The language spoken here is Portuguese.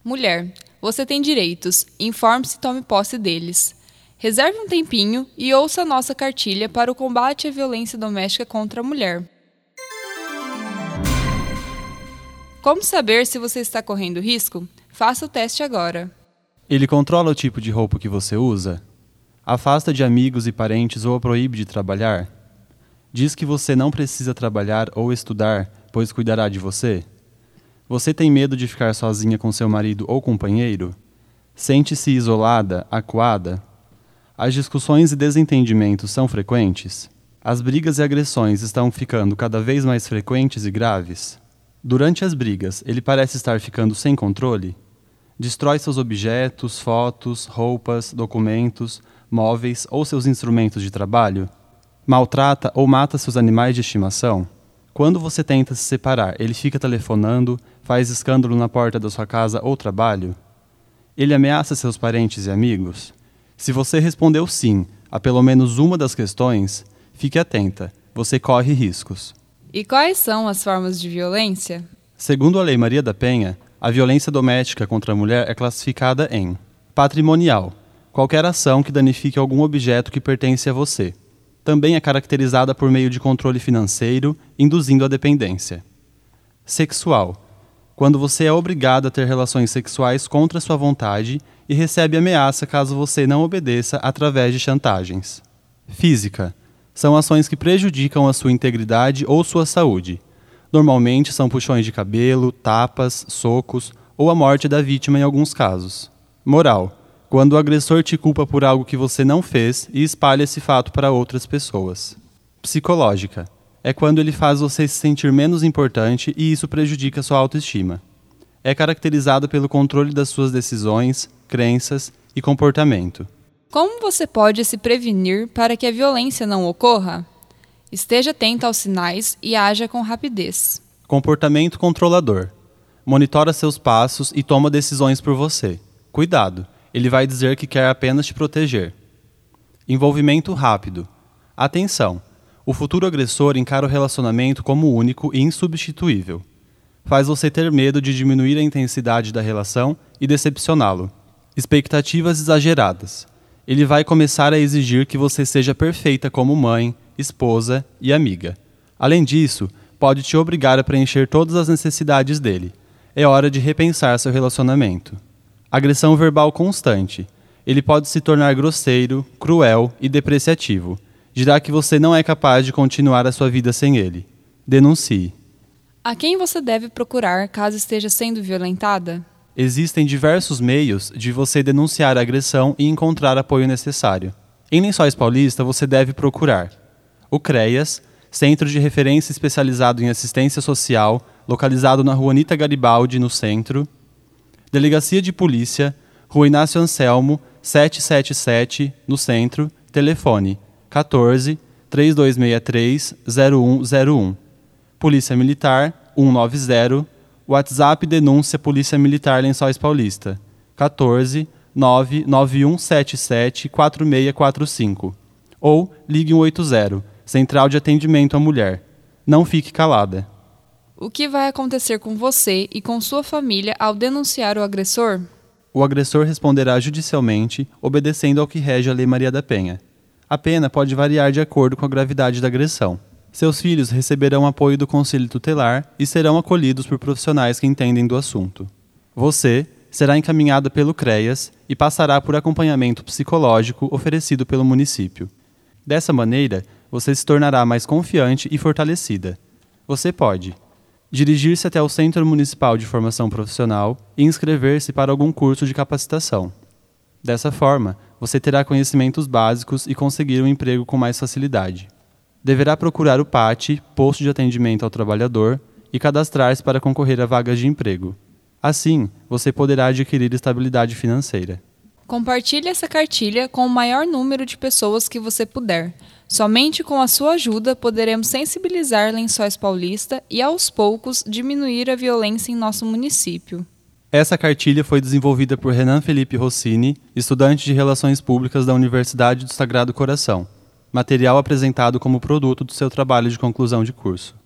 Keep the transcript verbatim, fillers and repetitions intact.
Mulher, você tem direitos. Informe-se e tome posse deles. Reserve um tempinho e ouça a nossa cartilha para o combate à violência doméstica contra a mulher. Como saber se você está correndo risco? Faça o teste agora. Ele controla o tipo de roupa que você usa? Afasta de amigos e parentes ou a proíbe de trabalhar? Diz que você não precisa trabalhar ou estudar, pois cuidará de você? Você tem medo de ficar sozinha com seu marido ou companheiro? Sente-se isolada, acuada? As discussões e desentendimentos são frequentes? As brigas e agressões estão ficando cada vez mais frequentes e graves? Durante as brigas, ele parece estar ficando sem controle? Destrói seus objetos, fotos, roupas, documentos, móveis ou seus instrumentos de trabalho? Maltrata ou mata seus animais de estimação? Quando você tenta se separar, ele fica telefonando, faz escândalo na porta da sua casa ou trabalho? Ele ameaça seus parentes e amigos? Se você respondeu sim a pelo menos uma das questões, fique atenta, você corre riscos. E quais são as formas de violência? Segundo a Lei Maria da Penha, a violência doméstica contra a mulher é classificada em patrimonial, qualquer ação que danifique algum objeto que pertence a você. Também é caracterizada por meio de controle financeiro, induzindo a dependência. Sexual, quando você é obrigado a ter relações sexuais contra sua vontade e recebe ameaça caso você não obedeça através de chantagens. Física, são ações que prejudicam a sua integridade ou sua saúde. Normalmente são puxões de cabelo, tapas, socos ou a morte da vítima em alguns casos. Moral, quando o agressor te culpa por algo que você não fez e espalha esse fato para outras pessoas. Psicológica, é quando ele faz você se sentir menos importante e isso prejudica sua autoestima. É caracterizado pelo controle das suas decisões, crenças e comportamento. Como você pode se prevenir para que a violência não ocorra? Esteja atento aos sinais e haja com rapidez. Comportamento controlador. Monitora seus passos e toma decisões por você. Cuidado, ele vai dizer que quer apenas te proteger. Envolvimento rápido. Atenção, o futuro agressor encara o relacionamento como único e insubstituível. Faz você ter medo de diminuir a intensidade da relação e decepcioná-lo. Expectativas exageradas. Ele vai começar a exigir que você seja perfeita como mãe, esposa e amiga. Além disso, pode te obrigar a preencher todas as necessidades dele. É hora de repensar seu relacionamento. Agressão verbal constante. Ele pode se tornar grosseiro, cruel e depreciativo. Dirá que você não é capaz de continuar a sua vida sem ele. Denuncie. A quem você deve procurar caso esteja sendo violentada? Existem diversos meios de você denunciar a agressão e encontrar apoio necessário. Em Lençóis Paulista, você deve procurar o CREAS, Centro de Referência Especializado em Assistência Social, localizado na Rua Anita Garibaldi, no centro. Delegacia de Polícia, Rua Inácio Anselmo, setecentos e setenta e sete, no centro, telefone quatorze, três dois seis três, zero um zero um. Polícia Militar, cento e noventa, WhatsApp Denúncia Polícia Militar Lençóis Paulista, quatorze, nove nove um sete sete, quatro seis quatro cinco. Ou ligue um oito zero, Central de Atendimento à Mulher. Não fique calada. O que vai acontecer com você e com sua família ao denunciar o agressor? O agressor responderá judicialmente, obedecendo ao que rege a Lei Maria da Penha. A pena pode variar de acordo com a gravidade da agressão. Seus filhos receberão apoio do Conselho Tutelar e serão acolhidos por profissionais que entendem do assunto. Você será encaminhada pelo CREAS e passará por acompanhamento psicológico oferecido pelo município. Dessa maneira, você se tornará mais confiante e fortalecida. Você pode dirigir-se até o Centro Municipal de Formação Profissional e inscrever-se para algum curso de capacitação. Dessa forma, você terá conhecimentos básicos e conseguir um emprego com mais facilidade. Deverá procurar o P A T, Posto de Atendimento ao Trabalhador, e cadastrar-se para concorrer a vagas de emprego. Assim, você poderá adquirir estabilidade financeira. Compartilhe essa cartilha com o maior número de pessoas que você puder. Somente com a sua ajuda poderemos sensibilizar Lençóis Paulista e, aos poucos, diminuir a violência em nosso município. Essa cartilha foi desenvolvida por Renan Felipe Rossini, estudante de Relações Públicas da Universidade do Sagrado Coração. Material apresentado como produto do seu trabalho de conclusão de curso.